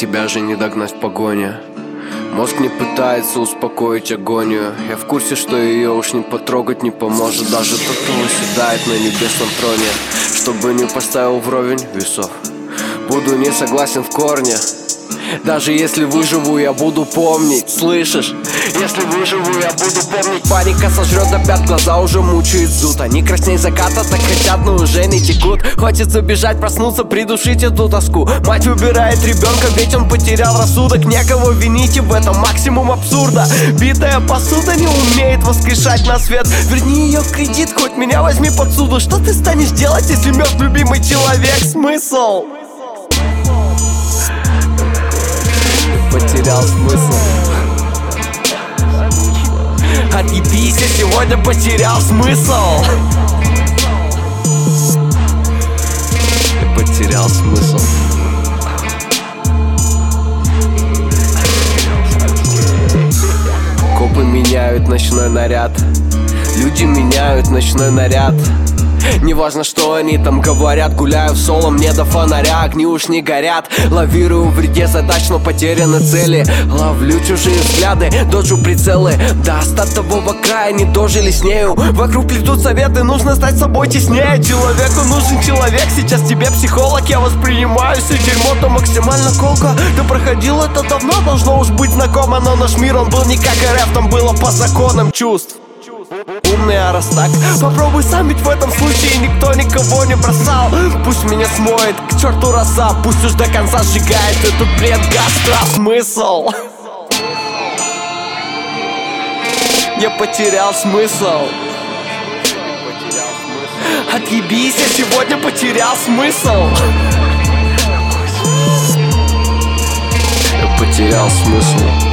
себя же не догнать в погоне. Мозг не пытается успокоить агонию. Я в курсе, что ее уж не потрогать не поможет. Даже тот, кто восседает на небесном троне. Чтобы не поставил вровень весов, буду не согласен в корне. Даже если выживу, я буду помнить, слышишь? Если выживу, я буду помнить. Паника сожрет до пят, глаза уже мучают зуд. Они красней заката, так хотят, но уже не текут. Хочется бежать, проснуться, придушить эту тоску. Мать выбирает ребенка, ведь он потерял рассудок. Некого винить, и в этом максимум абсурда. Битая посуда не умеет воскрешать на свет. Верни ее в кредит, хоть меня возьми под суду. Что ты станешь делать, если мертв любимый человек? Смысл? Потерял смысл. Отъебись, я сегодня потерял смысл. Потерял смысл. Копы меняют ночной наряд. Люди меняют ночной наряд. Неважно, что они там говорят. Гуляю в соло, мне до фонаря огни уж не горят. Лавирую в вреде задач, но потеряны цели. Ловлю чужие взгляды, доджу прицелы. До стартового края не дожили с нею. Вокруг плетут советы, нужно стать собой честнее. Человеку нужен человек, сейчас тебе психолог. Я воспринимаю все дерьмо-то максимально колко. Ты проходил это давно, должно уж быть знакомо. Но наш мир, он был не как РФ, там было по законам чувств. Умный, а раз так, попробуй сам, ведь в этом случае никто никого не бросал. Пусть меня смоет к черту роса, пусть уж до конца сжигает этот бред гастро. Смысл? Я потерял смысл. Отъебись, я сегодня потерял смысл. Я потерял смысл.